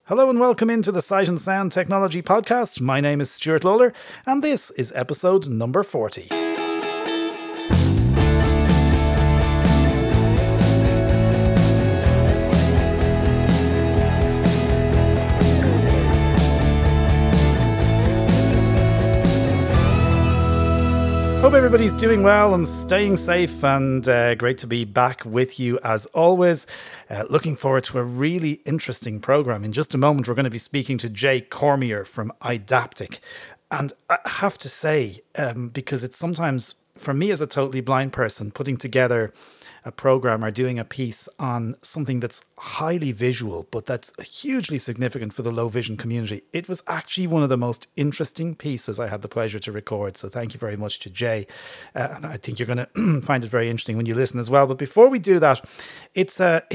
Hello and welcome into the Sight and Sound Technology Podcast. My name is Stuart Lawler and this is episode number 40. Hope everybody's doing well and staying safe, and great to be back with you as always. Looking forward to a really interesting program. In just a moment, we're going to be speaking to Jay Cormier from Idaptic. And I have to say, because it's sometimes, for me as a totally blind person, putting together a program or doing a piece on something that's highly visual, but that's hugely significant for the low vision community. It was actually one of the most interesting pieces I had the pleasure to record. So thank you very much to Jay. And I think you're going to find it very interesting when you listen as well. But before we do that, it's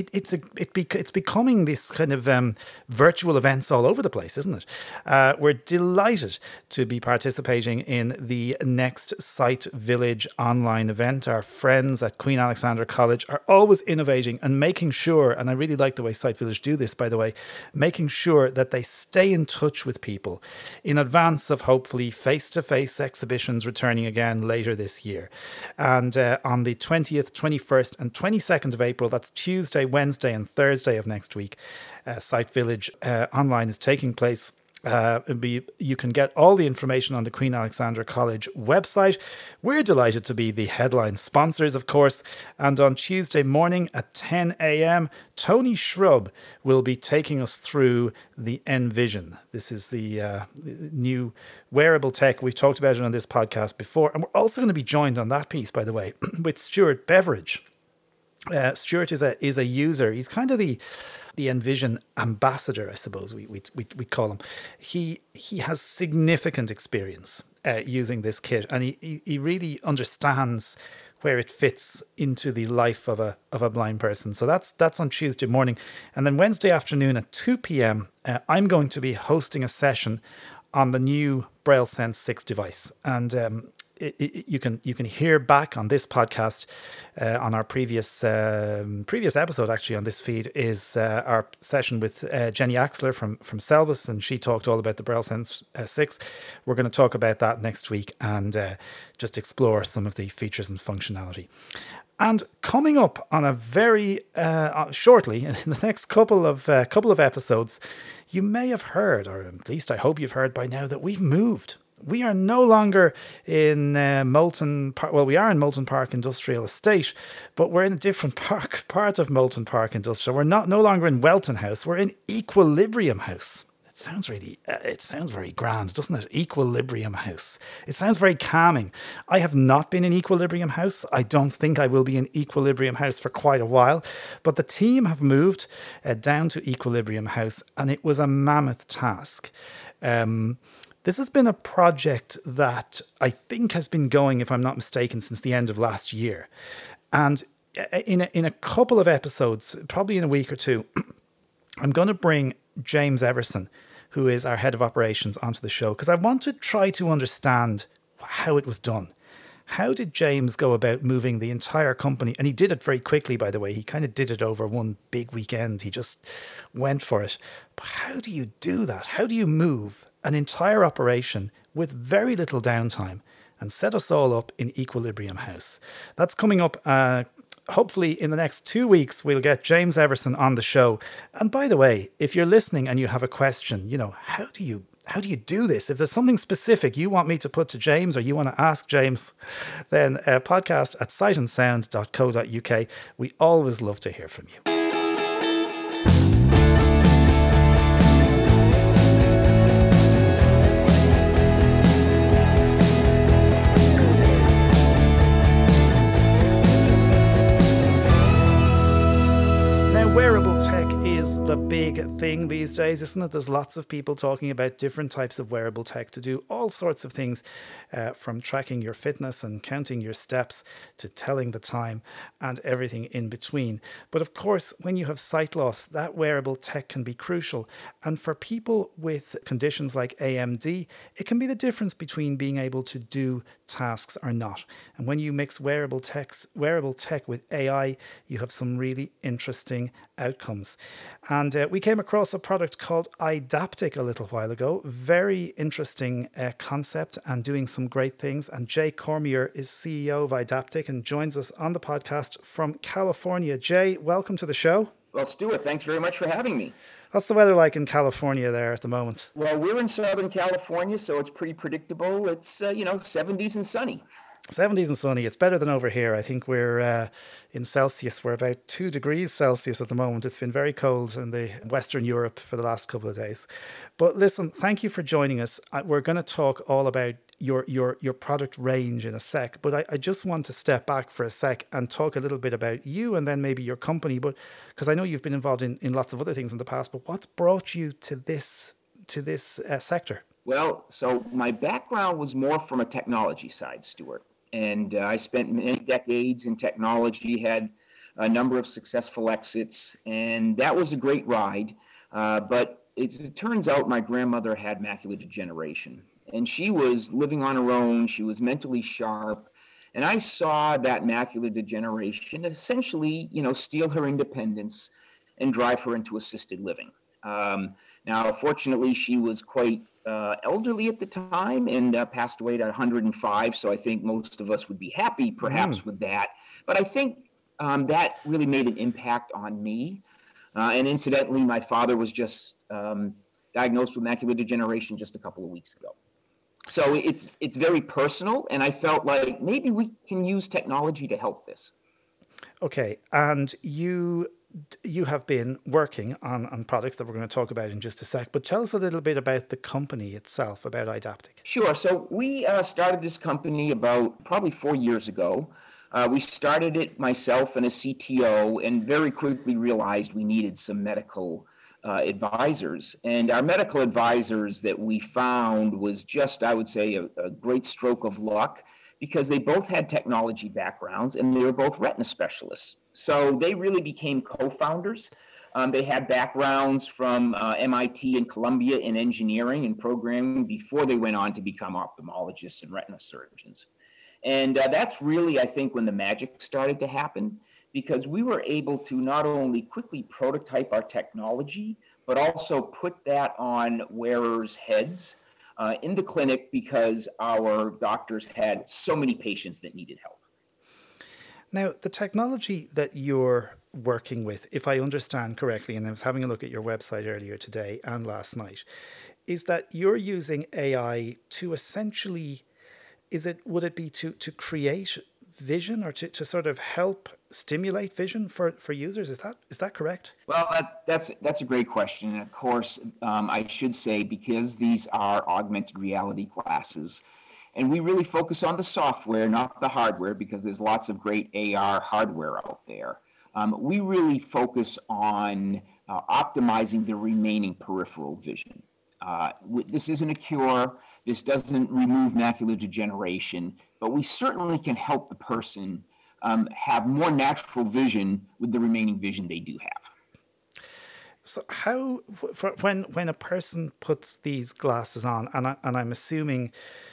becoming this kind of virtual events all over the place, isn't it? We're delighted to be participating in the next Sight Village online event. Our friends at Queen Alexandra College are always innovating and making sure, and I really like the way Sight Village do this, by the way, making sure that they stay in touch with people in advance of hopefully face-to-face exhibitions returning again later this year. And on the 20th, 21st and 22nd of April, that's Tuesday, Wednesday and Thursday of next week, Sight Village online is taking place. You can get all the information on the Queen Alexandra College website. We're delighted to be the headline sponsors, of course. And on Tuesday morning at 10 a.m., Tony Shrub will be taking us through the Envision. This is the new wearable tech. We've talked about it on this podcast before. And we're also going to be joined on that piece, by the way, with Stuart Beveridge. Stuart is a user. He's kind of the Envision ambassador, I suppose we call him. He has significant experience using this kit, and he really understands where it fits into the life of a blind person. So that's on Tuesday morning, and then Wednesday afternoon at 2 p.m. I'm going to be hosting a session on the new Braille Sense 6 device, and you can hear back on this podcast on our previous episode actually on this feed is our session with Jenny Axler from Selbus, and she talked all about the Braille Sense 6. We're going to talk about that next week and just explore some of the features and functionality. And coming up on a very shortly in the next couple of episodes, you may have heard, or at least I hope you've heard by now, that we've moved. We are no longer in Moulton Park. Well, we are in Moulton Park Industrial Estate, but we're in a different part of Moulton Park Industrial. We're no longer in Welton House. We're in Equilibrium House. It sounds very grand, doesn't it? Equilibrium House. It sounds very calming. I have not been in Equilibrium House. I don't think I will be in Equilibrium House for quite a while, but the team have moved down to Equilibrium House, and it was a mammoth task. This has been a project that I think has been going, if I'm not mistaken, since the end of last year. And in a couple of episodes, probably in a week or two, I'm going to bring James Everson, who is our head of operations, onto the show, because I want to try to understand how it was done. How did James go about moving the entire company? And he did it very quickly, by the way. He kind of did it over one big weekend. He just went for it. But how do you do that? How do you move an entire operation with very little downtime and set us all up in Equilibrium House? That's coming up. Hopefully in the next 2 weeks, we'll get James Everson on the show. And by the way, if you're listening and you have a question, how do you do this? If there's something specific you want me to put to James or you want to ask James, then podcast at sightandsound.co.uk. We always love to hear from you. Wearable tech is the big thing these days, isn't it? There's lots of people talking about different types of wearable tech to do all sorts of things, from tracking your fitness and counting your steps to telling the time and everything in between. But of course, when you have sight loss, that wearable tech can be crucial. And for people with conditions like AMD, it can be the difference between being able to do tasks or not. And when you mix wearable tech with AI, you have some really interesting outcomes. And we came across a product called Idaptic a little while ago. Very interesting concept and doing some great things. And Jay Cormier is CEO of Idaptic and joins us on the podcast from California. Jay, welcome to the show. Well, Stuart, thanks very much for having me. What's the weather like in California there at the moment? Well, we're in Southern California, so it's pretty predictable. It's, 70s and sunny. 70s and sunny. It's better than over here. I think we're in Celsius. We're about 2 degrees Celsius at the moment. It's been very cold in the Western Europe for the last couple of days. But listen, thank you for joining us. We're going to talk all about your product range in a sec, but I just want to step back for a sec and talk a little bit about you and then maybe your company. But because I know you've been involved in lots of other things in the past, but what's brought you to this sector? Well, so my background was more from a technology side, Stuart. And I spent many decades in technology, had a number of successful exits, and that was a great ride. But it turns out my grandmother had macular degeneration, and she was living on her own. She was mentally sharp. And I saw that macular degeneration essentially, steal her independence and drive her into assisted living. Now, fortunately, she was quite elderly at the time and passed away at 105. So I think most of us would be happy, perhaps, with that. But I think that really made an impact on me. And incidentally, my father was just diagnosed with macular degeneration just a couple of weeks ago. So it's very personal, and I felt like maybe we can use technology to help this. Okay, and you have been working on products that we're going to talk about in just a sec, but tell us a little bit about the company itself, about Idaptic. Sure. So we started this company about probably 4 years ago. We started it myself and a CTO, and very quickly realized we needed some medical advisors. And our medical advisors that we found was just, I would say, a great stroke of luck, because they both had technology backgrounds and they were both retina specialists. So they really became co-founders. They had backgrounds from MIT and Columbia in engineering and programming before they went on to become ophthalmologists and retina surgeons. And that's really, I think, when the magic started to happen, because we were able to not only quickly prototype our technology, but also put that on wearers' heads in the clinic, because our doctors had so many patients that needed help. Now, the technology that you're working with, if I understand correctly, and I was having a look at your website earlier today and last night, is that you're using AI to essentially, would it be to create vision, or to sort of help stimulate vision for users? Is that correct? Well, that's a great question. And of course, I should say, because these are augmented reality glasses, and we really focus on the software, not the hardware, because there's lots of great AR hardware out there. We really focus on optimizing the remaining peripheral vision. This isn't a cure. This doesn't remove macular degeneration, but we certainly can help the person have more natural vision with the remaining vision they do have. So how, when a person puts these glasses on, and I'm assuming,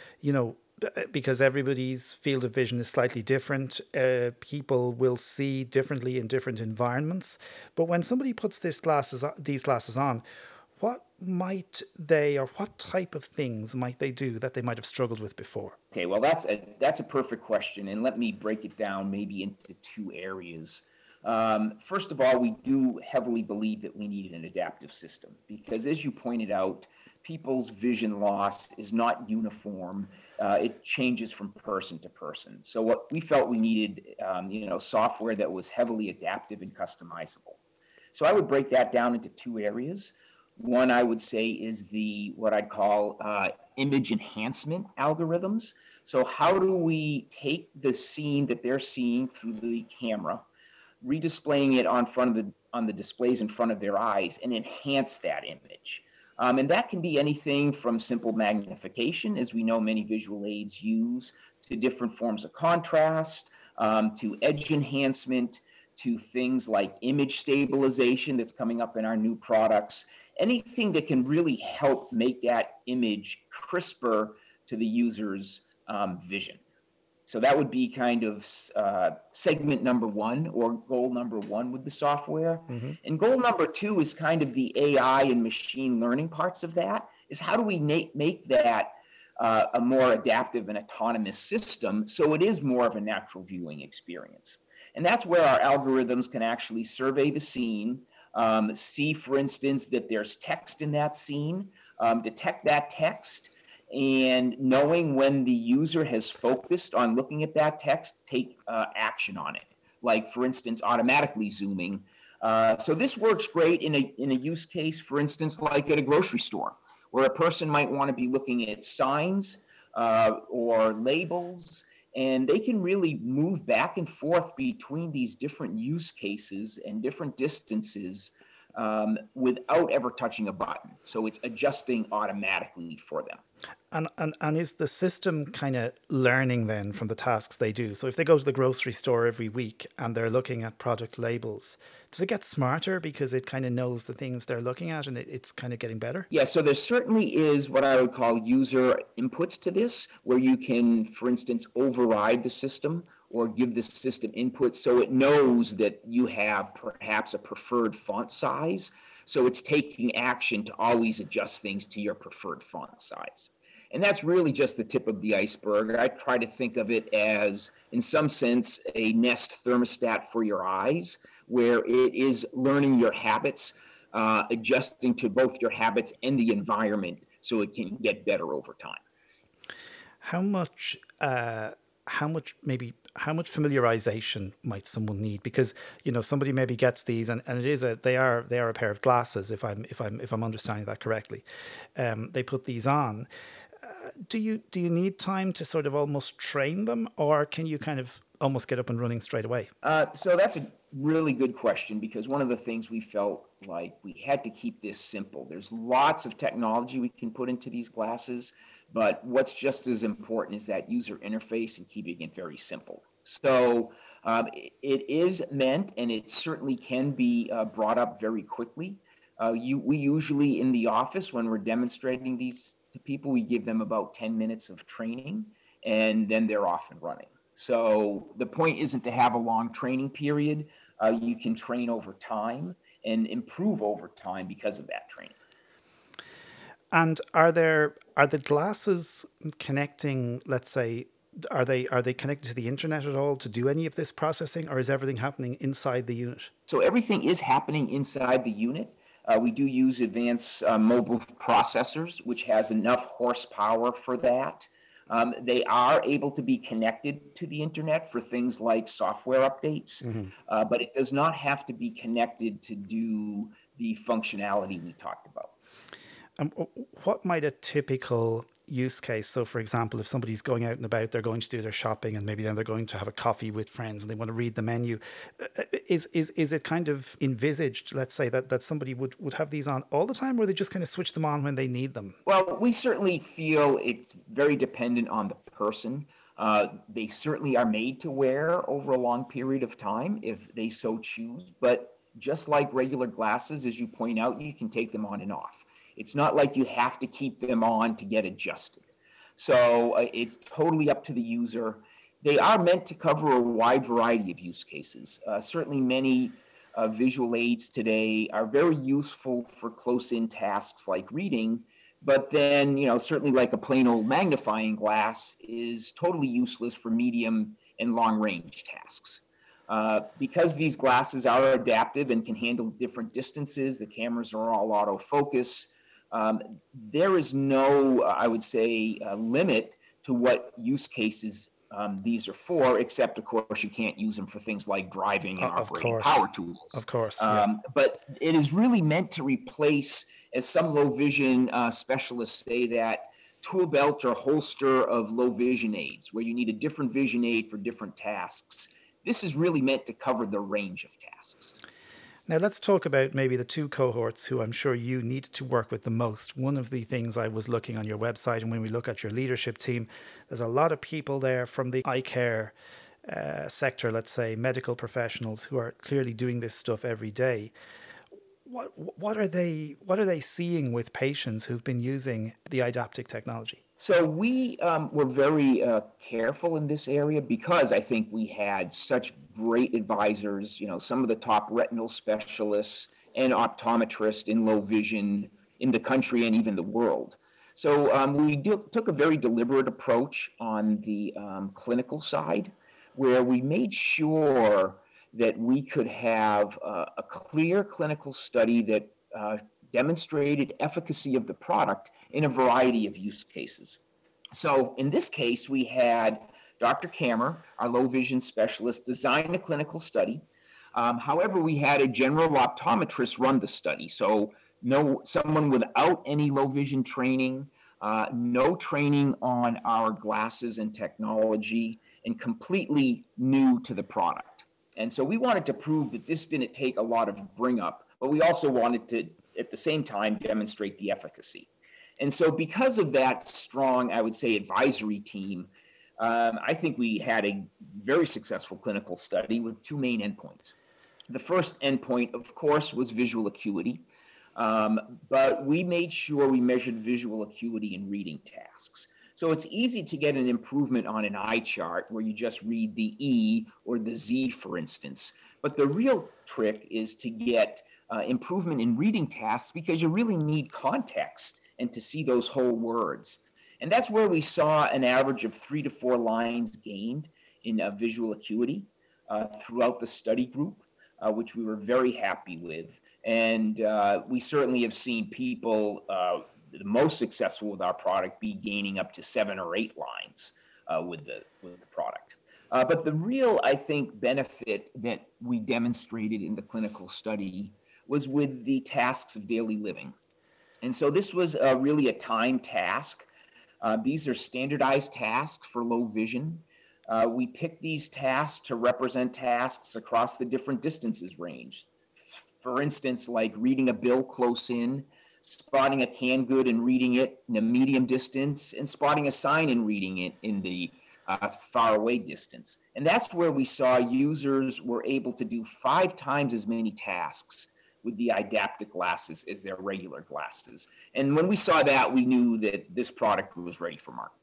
because everybody's field of vision is slightly different, people will see differently in different environments. But when somebody puts these glasses on, what might they, or what type of things might they do that they might have struggled with before? Okay, well, that's a perfect question, and let me break it down maybe into two areas. First of all, we do heavily believe that we need an adaptive system, because, as you pointed out, people's vision loss is not uniform. It changes from person to person. So what we felt we needed, software that was heavily adaptive and customizable. So I would break that down into two areas. One, I would say, is what I'd call image enhancement algorithms. So how do we take the scene that they're seeing through the camera, redisplaying it on the displays in front of their eyes, and enhance that image? And that can be anything from simple magnification, as we know many visual aids use, to different forms of contrast, to edge enhancement, to things like image stabilization that's coming up in our new products. Anything that can really help make that image crisper to the user's vision. So that would be kind of segment number one, or goal number one with the software. Mm-hmm. And goal number two is kind of the AI and machine learning parts of that, is how do we make that a more adaptive and autonomous system so it is more of a natural viewing experience. And that's where our algorithms can actually survey the scene, see, for instance, that there's text in that scene, detect that text, and knowing when the user has focused on looking at that text, take action on it. Like, for instance, automatically zooming. So this works great in a use case, for instance, like at a grocery store, where a person might want to be looking at signs or labels, and they can really move back and forth between these different use cases and different distances without ever touching a button. So it's adjusting automatically for them. And is the system kind of learning then from the tasks they do? So if they go to the grocery store every week and they're looking at product labels, does it get smarter because it kind of knows the things they're looking at and it's kind of getting better? Yeah, so there certainly is what I would call user inputs to this, where you can, for instance, override the system or give the system input so it knows that you have perhaps a preferred font size. So it's taking action to always adjust things to your preferred font size. And that's really just the tip of the iceberg. I try to think of it as, in some sense, a Nest thermostat for your eyes, where it is learning your habits, adjusting to both your habits and the environment so it can get better over time. How much familiarization might someone need? Because somebody maybe gets these and it is they are a pair of glasses, if I'm understanding that correctly. They put these on. Do you need time to sort of almost train them, or can you kind of almost get up and running straight away? So that's a really good question, because one of the things we felt like we had to keep this simple. There's lots of technology we can put into these glasses, but what's just as important is that user interface and keeping it very simple. So it is meant, and it certainly can be brought up very quickly. We usually, in the office, when we're demonstrating these to people, we give them about 10 minutes of training, and then they're off and running. So the point isn't to have a long training period. You can train over time and improve over time because of that training. And are the glasses connecting, let's say, are they connected to the internet at all to do any of this processing, or is everything happening inside the unit? So everything is happening inside the unit. We do use advanced mobile processors, which has enough horsepower for that. They are able to be connected to the internet for things like software updates, but it does not have to be connected to do the functionality we talked about. What might a typical use case? So, for example, if somebody's going out and about, they're going to do their shopping, and maybe then they're going to have a coffee with friends, and they want to read the menu. Is it kind of envisaged, let's say, that somebody would have these on all the time, or they just kind of switch them on when they need them? Well, we certainly feel it's very dependent on the person. They certainly are made to wear over a long period of time if they so choose. But just like regular glasses, as you point out, you can take them on and off. It's not like you have to keep them on to get adjusted. So it's totally up to the user. They are meant to cover a wide variety of use cases. Certainly many visual aids today are very useful for close-in tasks like reading, but then, certainly like a plain old magnifying glass is totally useless for medium and long-range tasks. Because these glasses are adaptive and can handle different distances, the cameras are all autofocus. There is no, I would say, limit to what use cases these are for, except, of course, you can't use them for things like driving and operating power tools. Of course. But it is really meant to replace, as some low vision specialists say, that tool belt or holster of low vision aids, where you need a different vision aid for different tasks. This is really meant to cover the range of tasks. Now, let's talk about maybe the two cohorts who I'm sure you need to work with the most. One of the things I was looking on your website, and when we look at your leadership team, there's a lot of people there from the eye care sector, let's say, medical professionals who are clearly doing this stuff every day. what are they seeing with patients who've been using the Idaptic technology? So we were very careful in this area because I think we had such great advisors, some of the top retinal specialists and optometrists in low vision in the country and even the world. So took a very deliberate approach on the clinical side, where we made sure that we could have a clear clinical study that demonstrated efficacy of the product in a variety of use cases. So in this case, we had Dr. Kammer, our low vision specialist, design a clinical study. However, we had a general optometrist run the study. So someone without any low vision training, no training on our glasses and technology, and completely new to the product. And so we wanted to prove that this didn't take a lot of bring up, but we also wanted to, at the same time, demonstrate the efficacy. And so because of that strong, I would say, advisory team, I think we had a very successful clinical study with two main endpoints. The first endpoint, of course, was visual acuity, but we made sure we measured visual acuity in reading tasks. So it's easy to get an improvement on an eye chart where you just read the E or the Z, for instance. But the real trick is to get improvement in reading tasks, because you really need context and to see those whole words. And that's where we saw an average of 3 to 4 lines gained in visual acuity throughout the study group, which we were very happy with. And we certainly have seen people the most successful with our product be gaining up to 7 or 8 lines with the product. But the real, I think, benefit that we demonstrated in the clinical study was with the tasks of daily living. And so this was really a time task. These are standardized tasks for low vision. We picked these tasks to represent tasks across the different distances range. For instance, like reading a bill close in, spotting a canned good and reading it in a medium distance, and spotting a sign and reading it in the far away distance. And that's where we saw users were able to do 5 times as many tasks with the Idaptic glasses as their regular glasses. And when we saw that, we knew that this product was ready for market.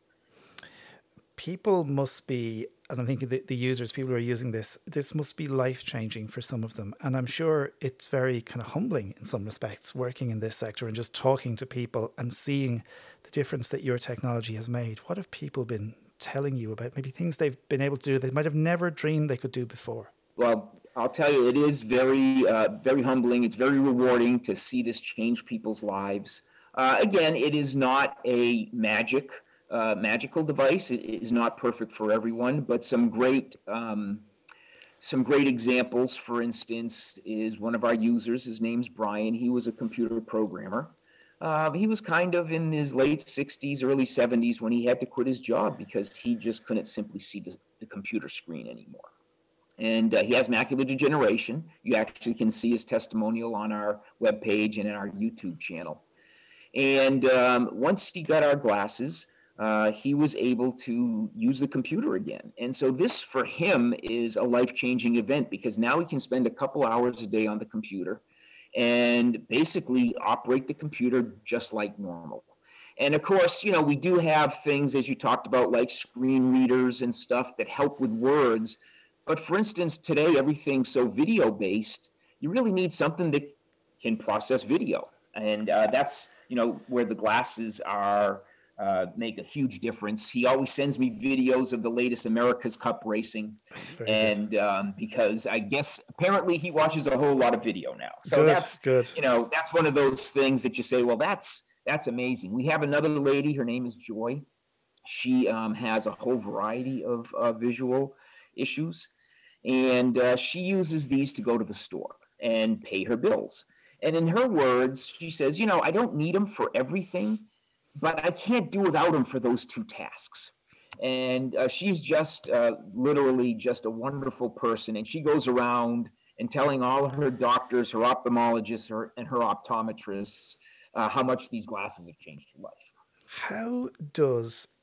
People must be, and I'm thinking the users, people who are using this must be life-changing for some of them. And I'm sure it's very kind of humbling in some respects, working in this sector and just talking to people and seeing the difference that your technology has made. What have people been telling you about maybe things they've been able to do they might have never dreamed they could do before? Well, I'll tell you, it is very, very humbling. It's very rewarding to see this change people's lives. Again, it is not a magical device. It is not perfect for everyone, but some great examples. For instance, is one of our users. His name's Brian. He was a computer programmer. He was kind of in his late 60s, early 70s when he had to quit his job because he just couldn't simply see the computer screen anymore. And he has macular degeneration. You actually can see his testimonial on our webpage and in our YouTube channel. And once he got our glasses, he was able to use the computer again. And so this, for him, is a life-changing event because now he can spend a couple hours a day on the computer and basically operate the computer just like normal. And of course, we do have things, as you talked about, like screen readers and stuff that help with words. But for instance, today, everything's so video-based, you really need something that can process video. And that's, where the glasses are make a huge difference. He always sends me videos of the latest America's Cup racing. And because I guess apparently he watches a whole lot of video now. So that's good. That's one of those things that you say, well, that's amazing. We have another lady, her name is Joy. She has a whole variety of visual issues. And she uses these to go to the store and pay her bills. And in her words, she says, I don't need them for everything, but I can't do without them for those 2 tasks. And she's just literally just a wonderful person. And she goes around and telling all of her doctors, her ophthalmologists, and her optometrists how much these glasses have changed her life. How does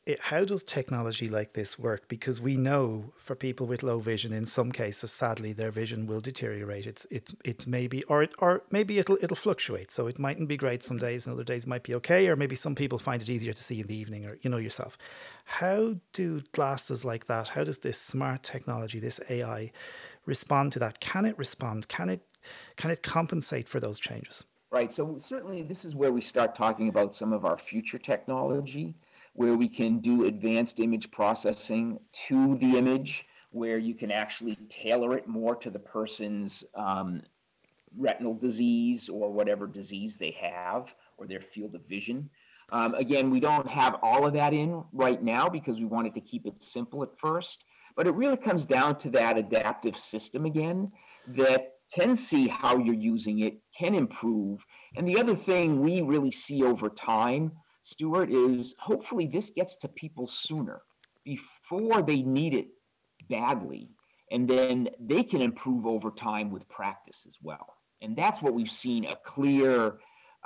how does technology like this work? Because we know for people with low vision, in some cases, sadly, their vision will deteriorate. It's maybe, or maybe it'll fluctuate. So it mightn't be great some days, and other days might be okay. Or maybe some people find it easier to see in the evening, or yourself. How do glasses like that? How does this smart technology, this AI, respond to that? Can it respond? Can it compensate for those changes? Right. So certainly this is where we start talking about some of our future technology, where we can do advanced image processing to the image, where you can actually tailor it more to the person's retinal disease or whatever disease they have or their field of vision. Again, we don't have all of that in right now because we wanted to keep it simple at first, but it really comes down to that adaptive system again that can see how you're using it, can improve. And the other thing we really see over time, Stuart, is hopefully this gets to people sooner before they need it badly. And then they can improve over time with practice as well. And that's what we've seen a clear,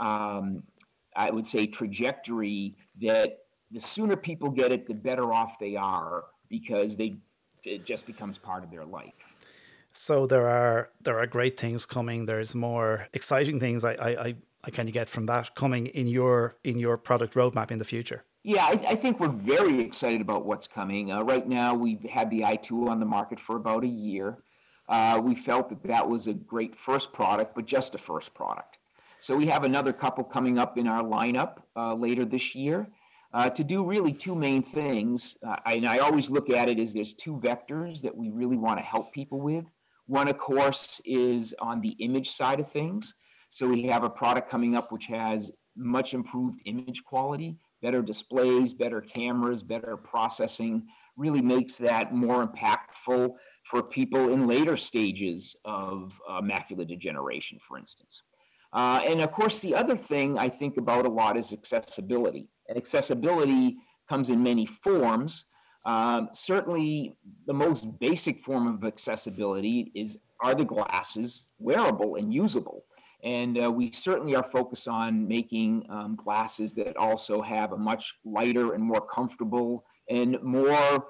I would say, trajectory that the sooner people get it, the better off they are because it just becomes part of their life. So there are great things coming. There's more exciting things I kind of get from that coming in your product roadmap in the future. Yeah, I think we're very excited about what's coming. Right now, we've had the i2 on the market for about a year. We felt that that was a great first product, but just a first product. So we have another couple coming up in our lineup later this year to do really two main things. And I always look at it as there's two vectors that we really want to help people with. One, of course, is on the image side of things. So we have a product coming up which has much improved image quality, better displays, better cameras, better processing, really makes that more impactful for people in later stages of macular degeneration, for instance. And of course, the other thing I think about a lot is accessibility. And accessibility comes in many forms. Certainly, the most basic form of accessibility are the glasses wearable and usable. And we certainly are focused on making glasses that also have a much lighter and more comfortable and more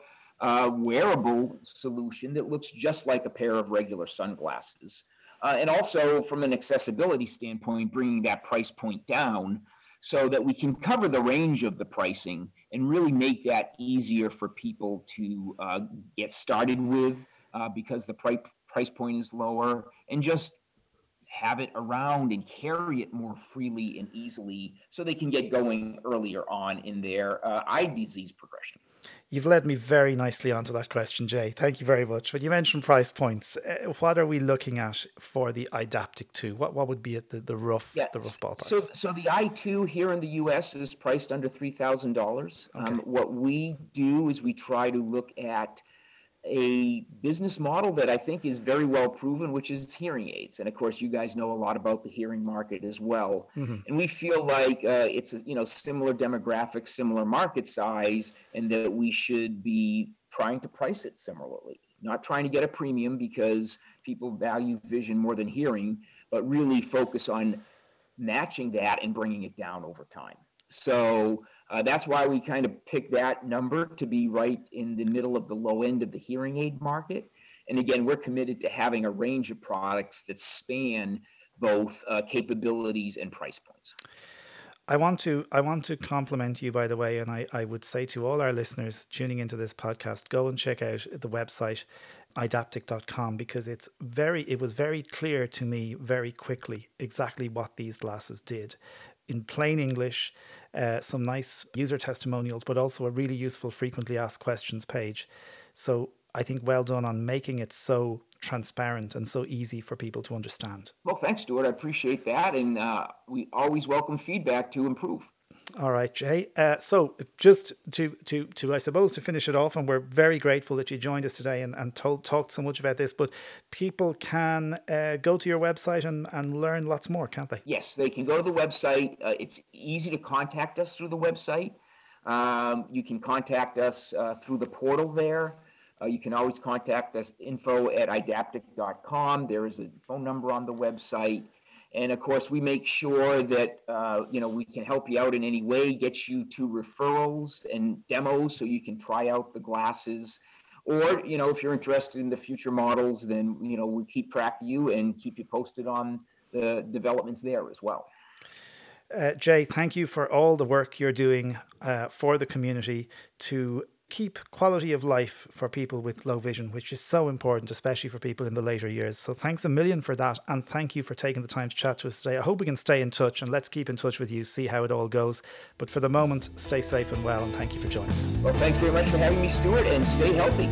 wearable solution that looks just like a pair of regular sunglasses. And also from an accessibility standpoint, bringing that price point down so that we can cover the range of the pricing and really make that easier for people to get started with because the price point is lower, and just have it around and carry it more freely and easily so they can get going earlier on in their eye disease progression. You've led me very nicely onto that question, Jay. Thank you very much. When you mentioned price points, what are we looking at for the Idaptic 2? What would be at the rough Yeah. ballparks? So the i2 here in the US is priced under $3,000. Okay. What we do is we try to look at a business model that I think is very well proven, which is hearing aids. And of course, you guys know a lot about the hearing market as well. Mm-hmm. And we feel like it's a similar demographic, similar market size, and that we should be trying to price it similarly. Not trying to get a premium because people value vision more than hearing, but really focus on matching that and bringing it down over time. So that's why we kind of picked that number to be right in the middle of the low end of the hearing aid market. And again, we're committed to having a range of products that span both capabilities and price points. I want to compliment you, by the way, and I would say to all our listeners tuning into this podcast, go and check out the website idaptic.com, because it was very clear to me very quickly exactly what these glasses did. In plain English, some nice user testimonials, but also a really useful frequently asked questions page. So I think well done on making it so transparent and so easy for people to understand. Well, thanks, Stuart. I appreciate that. And we always welcome feedback to improve. All right, Jay. So just to I suppose to finish it off, and we're very grateful that you joined us today and talked so much about this, but people can go to your website and learn lots more, can't they? Yes, they can go to the website. It's easy to contact us through the website. You can contact us through the portal there. You can always contact us, info@idaptic.com. There is a phone number on the website. And of course, we make sure that, we can help you out in any way, get you to referrals and demos so you can try out the glasses. Or, if you're interested in the future models, then, we keep track of you and keep you posted on the developments there as well. Jay, thank you for all the work you're doing for the community to keep quality of life for people with low vision, which is so important, especially for people in the later years. So thanks a million for that. And thank you for taking the time to chat to us today. I hope we can stay in touch, and let's keep in touch with you, see how it all goes. But for the moment, stay safe and well, and thank you for joining us. Well, thanks very much for having me, Stuart, and stay healthy.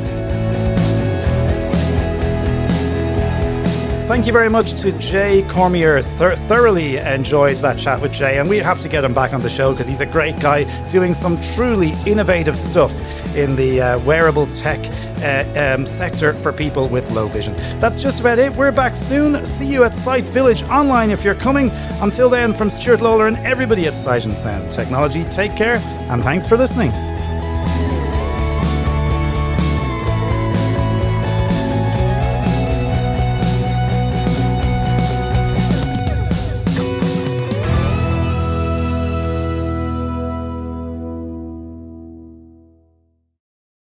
Thank you very much to Jay Cormier. Thoroughly enjoyed that chat with Jay, and we have to get him back on the show because he's a great guy doing some truly innovative stuff in the wearable tech sector for people with low vision. That's just about it. We're back soon. See you at Sight Village online if you're coming. Until then, from Stuart Lawler and everybody at Sight and Sound Technology, take care and thanks for listening.